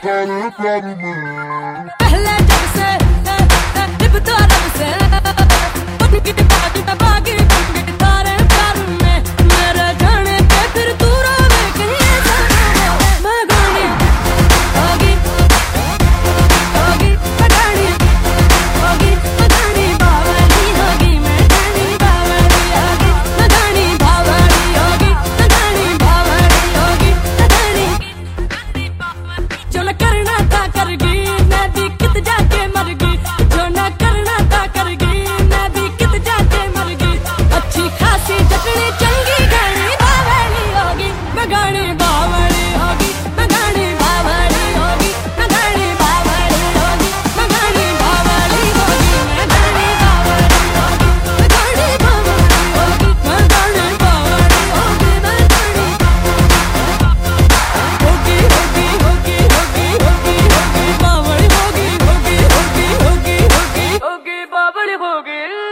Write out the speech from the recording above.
सारे प्यार में। पहले जब से लिपटा रब से उनकी बात बागी बन गई तारे प्यार में। मेरे जाने पे फिर तू रोवे कहीं जाना मैं गानी होगी होगी पठानी होगी पठानी बावली होगी मैं गानी बावली होगी पठानी बावली होगी पठानी बावली होगी पठानी जो न करना था करगी मैं भी कित जाके मर गई। जो न करना था करगी मैं भी कित जाके मर गई। अच्छी खासी जटनी चंगी गानी बावली होगी मैं गानी बावली होगी मैं गानी बावली होगी मैं गानी बावली होगी मैं गानी बावली होगी मैं गानी बावली होगी मैं गानी बावली होगी मैं गानी बावली होगी मैं गानी होगी होगी होगी होगी होगी होगी बावली होगी होगी होगी होगी होगी होगी बावली होगी।